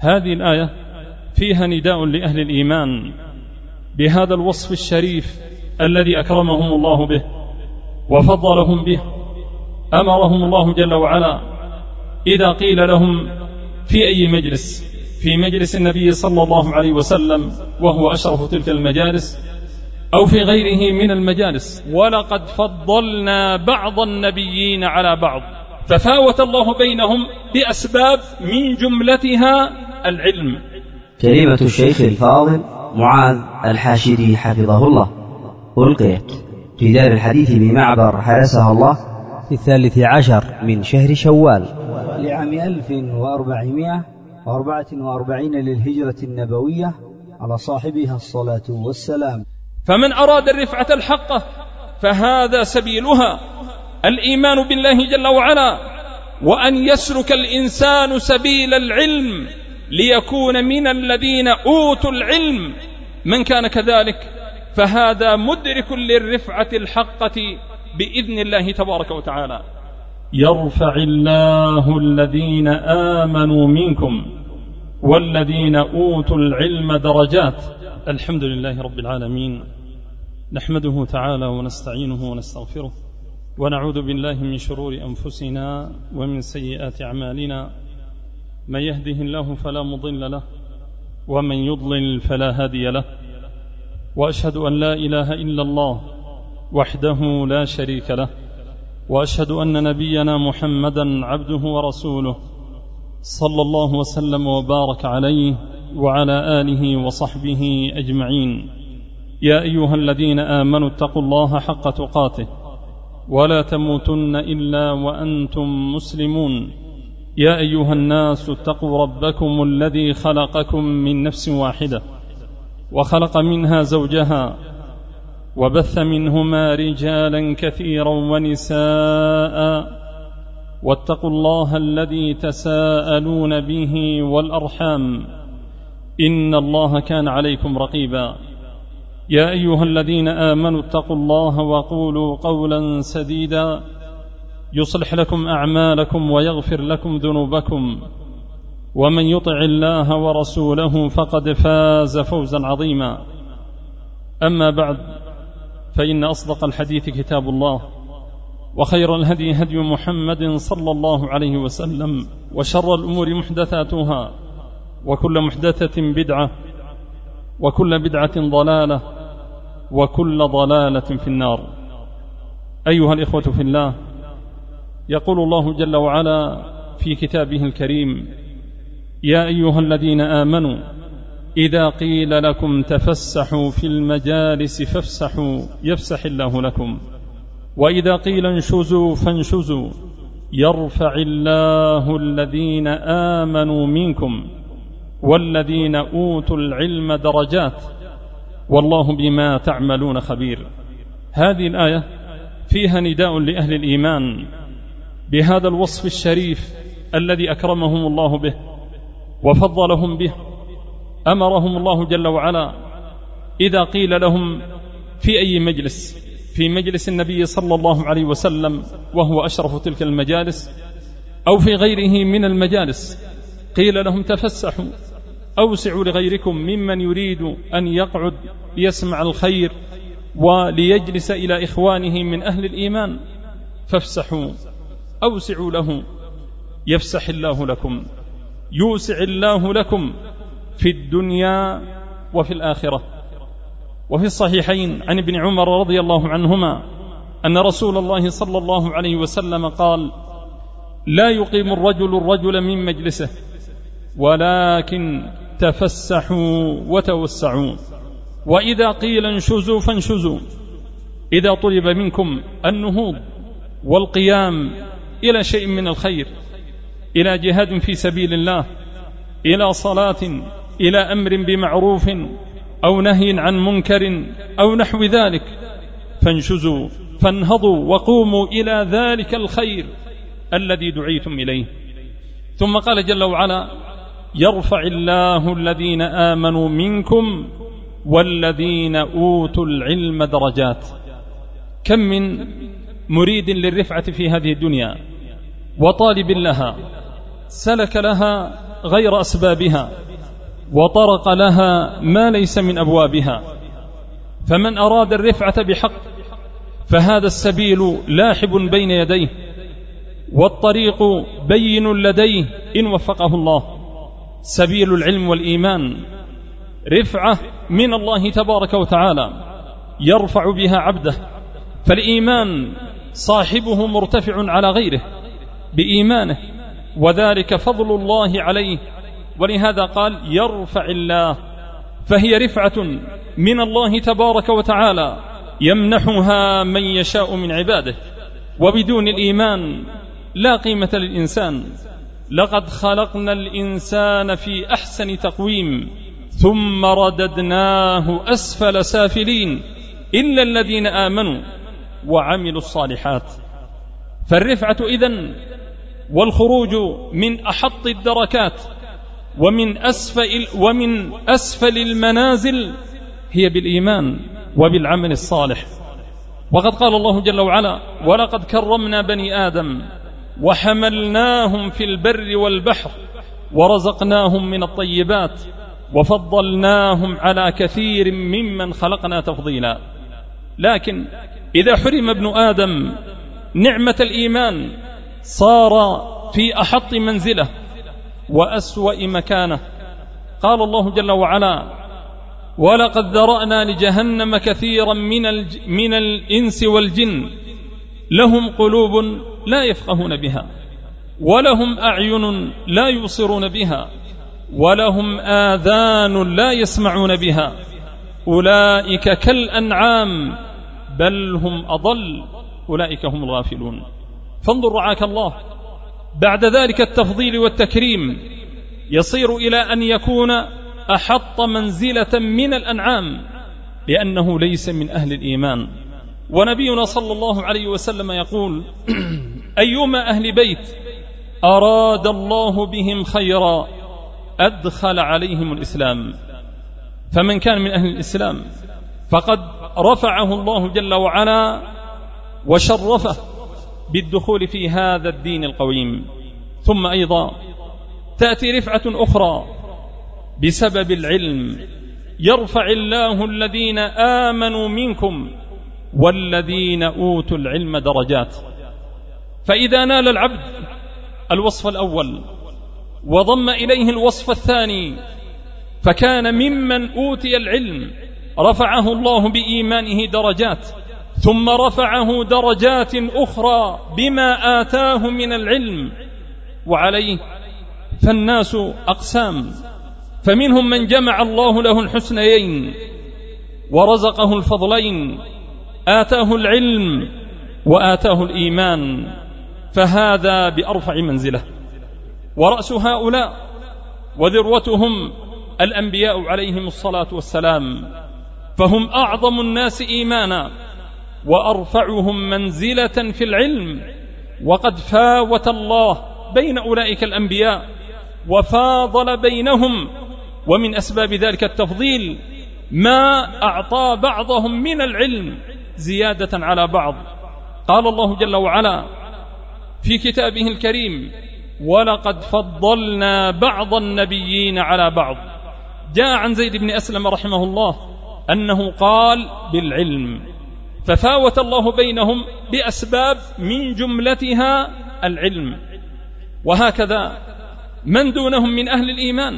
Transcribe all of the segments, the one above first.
هذه الآية فيها نداء لأهل الإيمان بهذا الوصف الشريف الذي أكرمهم الله به وفضلهم به. أمرهم الله جل وعلا إذا قيل لهم في أي مجلس، في مجلس النبي صلى الله عليه وسلم وهو أشرف تلك المجالس، أو في غيره من المجالس، ولقد فضلنا بعض النبيين على بعض، ففاوت الله بينهم بأسباب من جملتها العلم. كلمة الشيخ الفاضل معاذ الحاشري حفظه الله ألقيت في دار الحديث بمعبر حرسها الله في 13 من شهر شوال لعام 1444 للهجرة النبوية، على صاحبها الصلاة والسلام. فمن أراد الرفعة الحقة فهذا سبيلها الإيمان بالله جل وعلا، وأن يسلك الإنسان سبيل العلم ليكون من الذين أوتوا العلم. من كان كذلك فهذا مدرك للرفعة الحقة بإذن الله تبارك وتعالى. يرفع الله الذين آمنوا منكم والذين أوتوا العلم درجات. الحمد لله رب العالمين، نحمده تعالى ونستعينه ونستغفره، ونعوذ بالله من شرور أنفسنا ومن سيئات أعمالنا. من يهده الله فلا مضل له، ومن يضلل فلا هادي له، وأشهد أن لا إله إلا الله وحده لا شريك له، وأشهد أن نبينا محمدا عبده ورسوله صلى الله وسلم وبارك عليه وعلى آله وصحبه أجمعين. يا أيها الذين آمنوا اتقوا الله حق تقاته ولا تموتن إلا وأنتم مسلمون. يا أيها الناس اتقوا ربكم الذي خلقكم من نفس واحدة وخلق منها زوجها وبث منهما رجالا كثيرا ونساء، واتقوا الله الذي تساءلون به والأرحام، إن الله كان عليكم رقيبا. يا أيها الذين آمنوا اتقوا الله وقولوا قولا سديدا يصلح لكم أعمالكم ويغفر لكم ذنوبكم، ومن يطع الله ورسوله فقد فاز فوزا عظيما. أما بعد، فإن أصدق الحديث كتاب الله، وخير الهدي هدي محمد صلى الله عليه وسلم، وشر الأمور محدثاتها، وكل محدثة بدعة، وكل بدعة ضلالة، وكل ضلالة في النار. أيها الإخوة في الله، يقول الله جل وعلا في كتابه الكريم: يا أيها الذين آمنوا إذا قيل لكم تفسحوا في المجالس فافسحوا يفسح الله لكم، وإذا قيل انشزوا فانشزوا يرفع الله الذين آمنوا منكم والذين أوتوا العلم درجات والله بما تعملون خبير. هذه الآية فيها نداء لأهل الإيمان بهذا الوصف الشريف الذي أكرمهم الله به وفضلهم به. أمرهم الله جل وعلا إذا قيل لهم في أي مجلس، في مجلس النبي صلى الله عليه وسلم وهو أشرف تلك المجالس، أو في غيره من المجالس، قيل لهم تفسحوا، أوسعوا لغيركم ممن يريد أن يقعد ليسمع الخير وليجلس إلى إخوانه من أهل الإيمان، فافسحوا، أوسعوا له يفسح الله لكم، يوسع الله لكم في الدنيا وفي الآخرة. وفي الصحيحين عن ابن عمر رضي الله عنهما أن رسول الله صلى الله عليه وسلم قال: لا يقيم الرجل من مجلسه ولكن تفسحوا وتوسعوا، وإذا قيل انشزوا فانشزوا. إذا طلب منكم النهوض والقيام إلى شيء من الخير، إلى جهاد في سبيل الله، إلى صلاة، إلى أمر بمعروف أو نهي عن منكر أو نحو ذلك، فانشزوا، فانهضوا وقوموا إلى ذلك الخير الذي دعيتم إليه. ثم قال جل وعلا: يرفع الله الذين آمنوا منكم والذين أوتوا العلم درجات. كم من مريد للرفعة في هذه الدنيا وطالب لها سلك لها غير أسبابها وطرق لها ما ليس من أبوابها. فمن أراد الرفعة بحق فهذا السبيل لاحب بين يديه والطريق بين لديه إن وفقه الله. سبيل العلم والإيمان رفعة من الله تبارك وتعالى يرفع بها عبده، فالإيمان صاحبه مرتفع على غيره بإيمانه، وذلك فضل الله عليه، ولهذا قال يرفع الله، فهي رفعة من الله تبارك وتعالى يمنحها من يشاء من عباده. وبدون الإيمان لا قيمة للإنسان. لقد خلقنا الإنسان في أحسن تقويم ثم رددناه أسفل سافلين إلا الذين آمنوا وعملوا الصالحات. فالرفعة إذن والخروج من أحط الدركات ومن أسفل المنازل هي بالإيمان وبالعمل الصالح. وقد قال الله جل وعلا ولقد كرمنا بني آدم وحملناهم في البر والبحر ورزقناهم من الطيبات وفضلناهم على كثير ممن خلقنا تفضيلا. لكن إذا حرم ابن آدم نعمة الإيمان صار في أحط منزله وأسوأ مكانه. قال الله جل وعلا ولقد ذرأنا لجهنم كثيرا من الإنس والجن لهم قلوب لا يفقهون بها ولهم أعين لا يبصرون بها ولهم آذان لا يسمعون بها أولئك كالأنعام بل هم أضل أولئك هم الغافلون. فانظر رعاك الله بعد ذلك التفضيل والتكريم يصير إلى أن يكون أحط منزلة من الأنعام لأنه ليس من أهل الإيمان. ونبينا صلى الله عليه وسلم يقول أيما أهل بيت أراد الله بهم خيرا أدخل عليهم الإسلام. فمن كان من أهل الإسلام فقد رفعه الله جل وعلا وشرفه بالدخول في هذا الدين القويم. ثم أيضا تأتي رفعة أخرى بسبب العلم يرفع الله الذين آمنوا منكم والذين أوتوا العلم درجات. فإذا نال العبد الوصف الأول وضم إليه الوصف الثاني فكان ممن أوتي العلم رفعه الله بإيمانه درجات، ثم رفعه درجات أخرى بما آتاه من العلم. وعليه فالناس أقسام، فمنهم من جمع الله له الحسنيين ورزقه الفضلين، آتاه العلم وآتاه الإيمان، فهذا بأرفع منزله. ورأس هؤلاء وذروتهم الأنبياء عليهم الصلاة والسلام، فهم أعظم الناس إيمانا وأرفعهم منزلة في العلم. وقد فاوت الله بين أولئك الأنبياء وفاضل بينهم، ومن أسباب ذلك التفضيل ما أعطى بعضهم من العلم زيادة على بعض. قال الله جل وعلا في كتابه الكريم ولقد فضلنا بعض النبيين على بعض. جاء عن زيد بن أسلم رحمه الله أنه قال بالعلم، ففاوت الله بينهم بأسباب من جملتها العلم. وهكذا من دونهم من أهل الإيمان،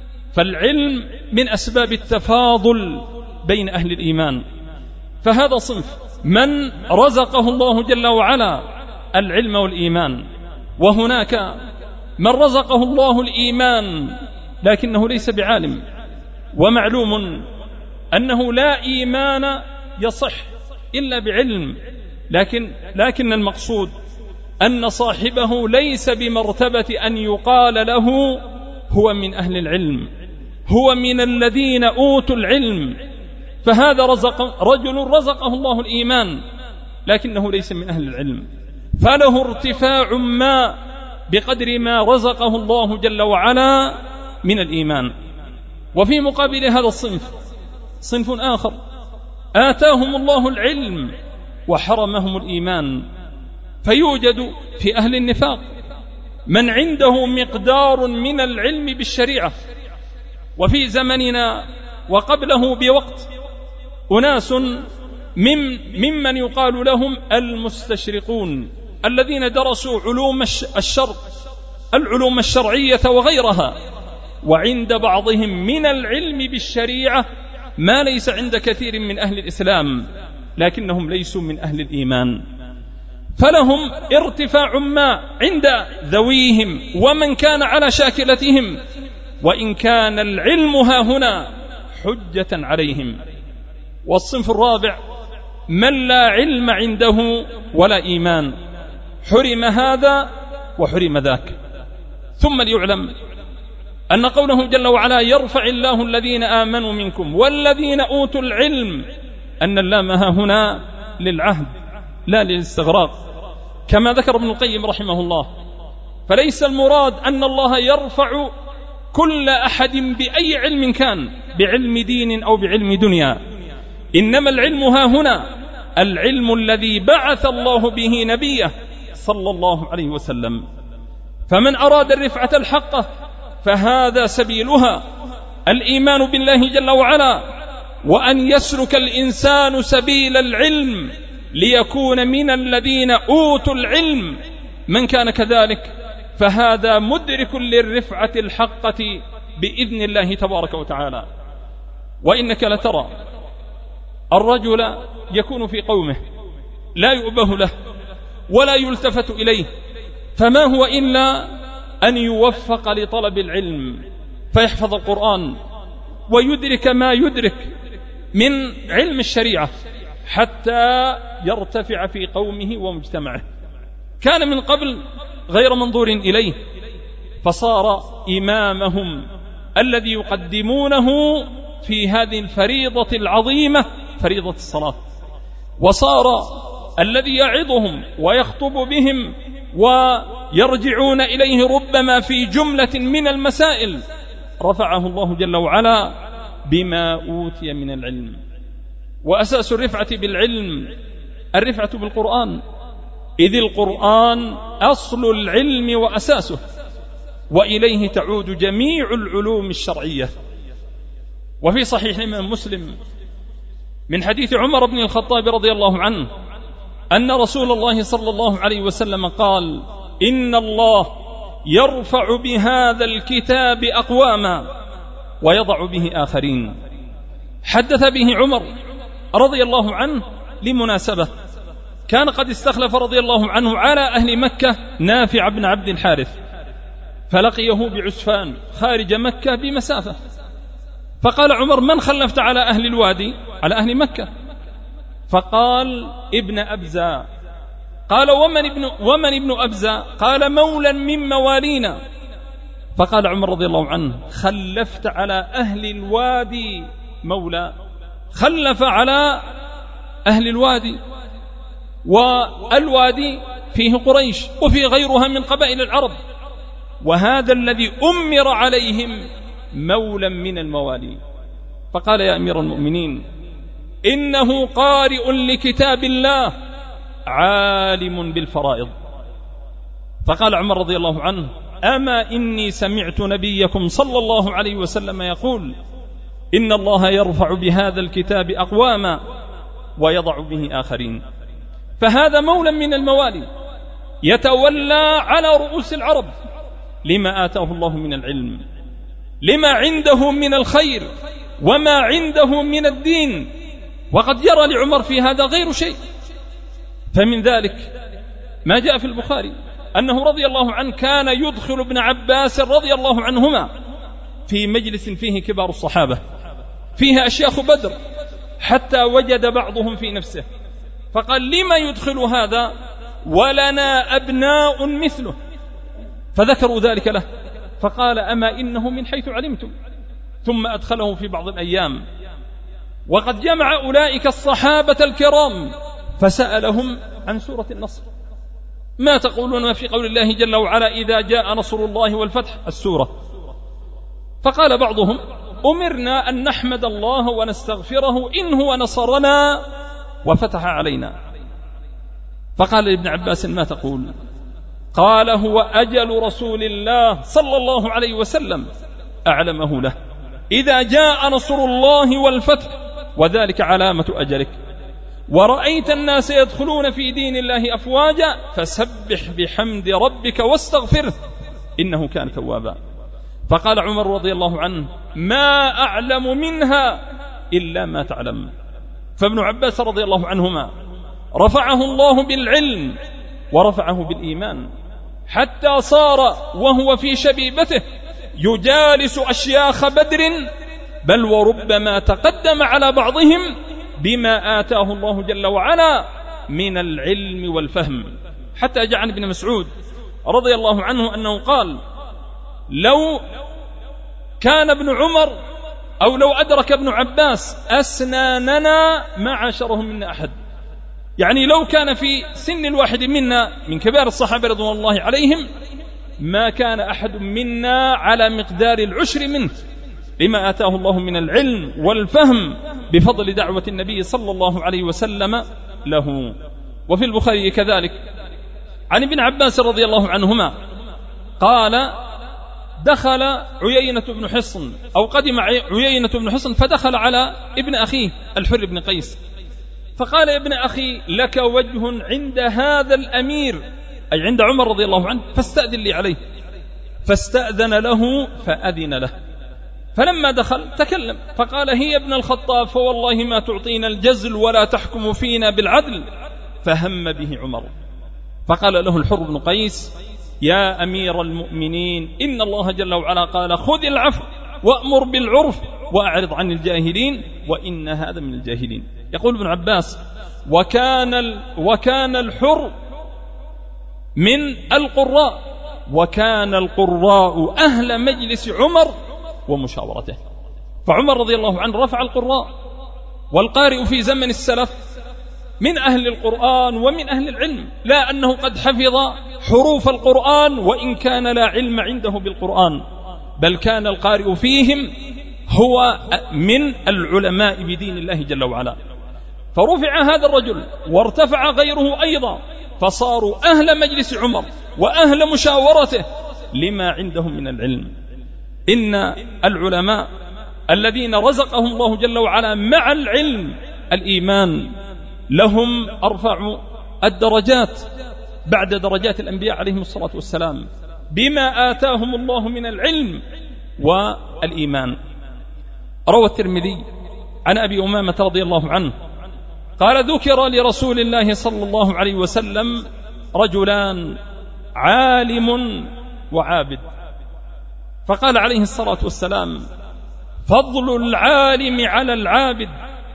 فالعلم من أسباب التفاضل بين أهل الإيمان. فهذا صنف من رزقه الله جل وعلا العلم والإيمان، وهناك من رزقه الله الإيمان لكنه ليس بعالم. ومعلوم أنه لا إيمان يصح إلا بعلم، لكن المقصود أن صاحبه ليس بمرتبة أن يقال له هو من أهل العلم، هو من الذين أوتوا العلم. فهذا رجل رزقه الله الإيمان لكنه ليس من أهل العلم، فله ارتفاع ما بقدر ما رزقه الله جل وعلا من الإيمان. وفي مقابل هذا الصنف صنف آخر آتاهم الله العلم وحرمهم الإيمان، فيوجد في أهل النفاق من عنده مقدار من العلم بالشريعة. وفي زمننا وقبله بوقت أناس ممن يقال لهم المستشرقون الذين درسوا علوم الشرق، العلوم الشرعية وغيرها، وعند بعضهم من العلم بالشريعة ما ليس عند كثير من أهل الإسلام، لكنهم ليسوا من أهل الإيمان، فلهم ارتفاع ما عند ذويهم ومن كان على شاكلتهم، وإن كان العلم ها هنا حجة عليهم. والصنف الرابع من لا علم عنده ولا إيمان، حرم هذا وحرم ذاك. ثم ليعلم أن قوله جل وعلا يرفع الله الذين آمنوا منكم والذين أوتوا العلم، أن اللام ها هنا للعهد لا للاستغراق، كما ذكر ابن القيم رحمه الله. فليس المراد أن الله يرفع كل أحد بأي علم كان، بعلم دين أو بعلم دنيا، إنما العلم ها هنا العلم الذي بعث الله به نبيه صلى الله عليه وسلم. فمن أراد الرفعة الحقة فهذا سبيلها الإيمان بالله جل وعلا، وأن يسلك الإنسان سبيل العلم ليكون من الذين أوتوا العلم. من كان كذلك فهذا مدرك للرفعة الحقة بإذن الله تبارك وتعالى. وإنك لترى الرجل يكون في قومه لا يؤبه له ولا يلتفت إليه، فما هو إلا أن يوفق لطلب العلم فيحفظ القرآن ويدرك ما يدرك من علم الشريعة حتى يرتفع في قومه ومجتمعه. كان من قبل غير منظور إليه، فصار إمامهم الذي يقدمونه في هذه الفريضة العظيمة فريضة الصلاة، وصار الذي يعظهم ويخطب بهم ويرجعون إليه ربما في جملة من المسائل رفعه الله جل وعلا بما أوتي من العلم. وأساس الرفعة بالعلم الرفعة بالقرآن، إذ القرآن أصل العلم وأساسه، وإليه تعود جميع العلوم الشرعية. وفي صحيح الإمام مسلم من حديث عمر بن الخطاب رضي الله عنه أن رسول الله صلى الله عليه وسلم قال إن الله يرفع بهذا الكتاب أقواما ويضع به آخرين. حدث به عمر رضي الله عنه لمناسبة، كان قد استخلف رضي الله عنه على أهل مكة نافع بن عبد الحارث، فلقيه بعسفان خارج مكة بمسافة، فقال عمر من خلفت على أهل الوادي على أهل مكة؟ فقال ابن أبزة. قال ومن ابن أبزة؟ قال مولى من موالينا. فقال عمر رضي الله عنه خلفت على أهل الوادي مولى، خلف على أهل الوادي، والوادي فيه قريش وفي غيرها من قبائل العرب، وهذا الذي أمر عليهم مولى من الموالي. فقال يا أمير المؤمنين إنه قارئ لكتاب الله عالم بالفرائض. فقال عمر رضي الله عنه أما إني سمعت نبيكم صلى الله عليه وسلم يقول إن الله يرفع بهذا الكتاب أقواما ويضع به آخرين. فهذا مولى من الموالي يتولى على رؤوس العرب لما آتاه الله من العلم، لما عنده من الخير وما عنده من الدين، وقد يرى لعمر في هذا غير شيء. فمن ذلك ما جاء في البخاري أنه رضي الله عنه كان يدخل ابن عباس رضي الله عنهما في مجلس فيه كبار الصحابة فيها أشياخ بدر، حتى وجد بعضهم في نفسه فقال لما يدخل هذا ولنا أبناء مثله؟ فذكروا ذلك له، فقال أما إنه من حيث علمتم. ثم أدخله في بعض الأيام وقد جمع أولئك الصحابة الكرام فسألهم عن سورة النصر، ما تقولون في قول الله جل وعلا إذا جاء نصر الله والفتح السورة؟ فقال بعضهم أمرنا أن نحمد الله ونستغفره إن هو نصرنا وفتح علينا. فقال لابن عباس ما تقول؟ قال هو أجل رسول الله صلى الله عليه وسلم أعلمه له: إذا جاء نصر الله والفتح وذلك علامة أجلك، ورأيت الناس يدخلون في دين الله أفواجا فسبح بحمد ربك واستغفره إنه كان توابا. فقال عمر رضي الله عنه: ما أعلم منها إلا ما تعلم. فابن عباس رضي الله عنهما رفعه الله بالعلم ورفعه بالإيمان، حتى صار وهو في شبيبته يجالس أشياخ بدر، بل وربما تقدم على بعضهم بما آتاه الله جل وعلا من العلم والفهم. حتى جاء عن ابن مسعود رضي الله عنه أنه قال: لو كان ابن عمر أو لو أدرك ابن عباس أسناننا ما عاشرهم منا أحد، يعني لو كان في سن الواحد منا من كبار الصحابة رضوان الله عليهم ما كان أحد منا على مقدار العشر منه، لما آتاه الله من العلم والفهم بفضل دعوة النبي صلى الله عليه وسلم له. وفي البخاري كذلك عن ابن عباس رضي الله عنهما قال: دخل عيينة بن حصن أو قدم عيينة بن حصن فدخل على ابن أخيه الحر بن قيس، فقال: يا ابن أخي لك وجه عند هذا الأمير، أي عند عمر رضي الله عنه، فاستأذن لي عليه. فاستأذن له فأذن له، فلما دخل تكلم فقال: هي ابن الخطاب، فوالله ما تعطينا الجزل ولا تحكم فينا بالعدل. فهم به عمر، فقال له الحر بن قيس: يا أمير المؤمنين، إن الله جل وعلا قال: خذ العفو وأمر بالعرف وأعرض عن الجاهلين، وإن هذا من الجاهلين. يقول ابن عباس: وكان الحر من القراء، وكان القراء أهل مجلس عمر ومشاورته. فعمر رضي الله عنه رفع القراء، والقارئ في زمن السلف من أهل القرآن ومن أهل العلم، لا أنه قد حفظ حروف القرآن وإن كان لا علم عنده بالقرآن، بل كان القارئ فيهم هو من العلماء بدين الله جل وعلا. فرفع هذا الرجل وارتفع غيره أيضا، فصاروا أهل مجلس عمر وأهل مشاورته لما عندهم من العلم. إن العلماء الذين رزقهم الله جل وعلا مع العلم الإيمان لهم أرفع الدرجات بعد درجات الأنبياء عليهم الصلاة والسلام، بما آتاهم الله من العلم والإيمان. روى الترمذي عن أبي أمامة رضي الله عنه قال: ذكر لرسول الله صلى الله عليه وسلم رجلان، عالم وعابد، فقال عليه الصلاة والسلام: فضل العالم على العابد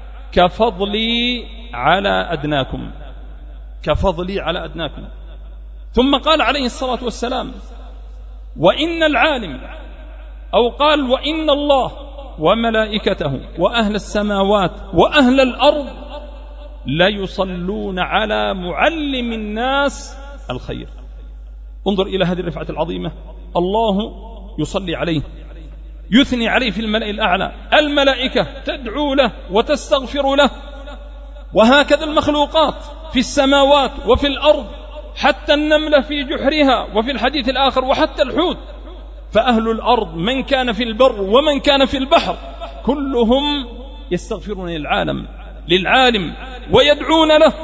كفضلي على أدناكم، كفضلي على أدناكم. ثم قال عليه الصلاة والسلام: وإن العالم، أو قال: وإن الله وملائكته وأهل السماوات وأهل الأرض لا يصلون على معلم الناس الخير. انظر إلى هذه الرفعة العظيمة، الله يصلي عليه، يثني عليه في الملأ الأعلى، الملائكة تدعو له وتستغفر له، وهكذا المخلوقات في السماوات وفي الأرض، حتى النملة في جحرها، وفي الحديث الآخر وحتى الحوت. فأهل الأرض من كان في البر ومن كان في البحر كلهم يستغفرون للعالم ويدعون له،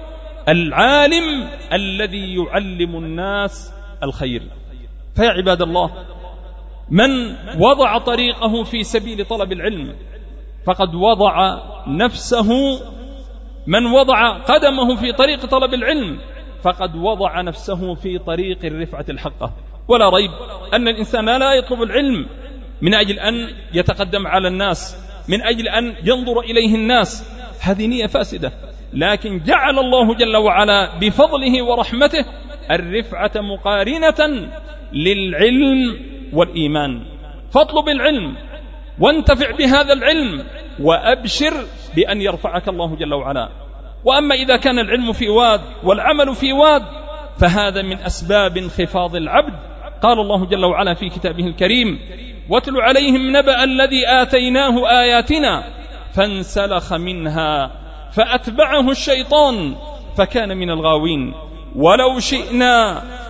العالم الذي يعلم الناس الخير. فيا عباد الله، من وضع طريقه في سبيل طلب العلم فقد وضع نفسه، من وضع قدمه في طريق طلب العلم فقد وضع نفسه في طريق الرفعة الحقة. ولا ريب أن الإنسان لا يطلب العلم من أجل أن يتقدم على الناس، من أجل أن ينظر إليه الناس، هذه نية فاسدة. لكن جعل الله جل وعلا بفضله ورحمته الرفعة مقارنة للعلم والإيمان. فاطلب العلم وانتفع بهذا العلم وأبشر بأن يرفعك الله جل وعلا. وأما إذا كان العلم في واد والعمل في واد فهذا من أسباب انخفاض العبد. قال الله جل وعلا في كتابه الكريم: واتل عليهم نبأ الذي آتيناه آياتنا فانسلخ منها فأتبعه الشيطان فكان من الغاوين ولو شئنا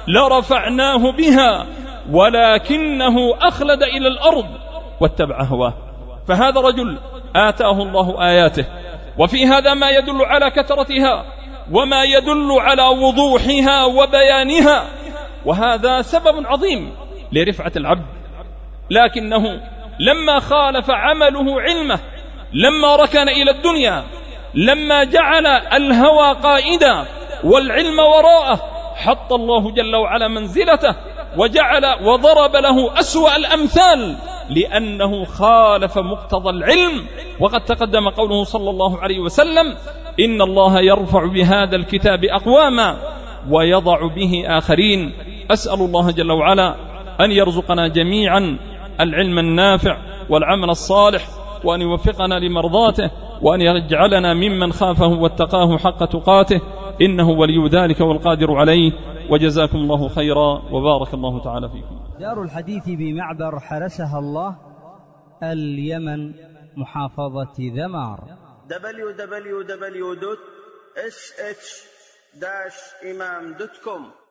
لرفعناه بها ولكنه أخلد إلى الأرض واتبع هواه. فهذا رجل آتاه الله آياته، وفي هذا ما يدل على كثرتها وما يدل على وضوحها وبيانها، وهذا سبب عظيم لرفعة العبد. لكنه لما خالف عمله علمه، لما ركن إلى الدنيا، لما جعل الهوى قائدا والعلم وراءه، حط الله جل وعلا منزلته وضرب له أسوأ الأمثال، لأنه خالف مقتضى العلم. وقد تقدم قوله صلى الله عليه وسلم: إن الله يرفع بهذا الكتاب أقواما ويضع به آخرين. أسأل الله جل وعلا أن يرزقنا جميعا العلم النافع والعمل الصالح، وأن يوفقنا لمرضاته، وأن يجعلنا ممن خافه واتقاه حق تقاته، إنه ولي ذلك والقادر عليه. وجزاكم الله خيرا وبارك الله تعالى فيكم. دار الحديث بمعبر حرسها الله، اليمن، محافظة ذمار. www.sh-imam.com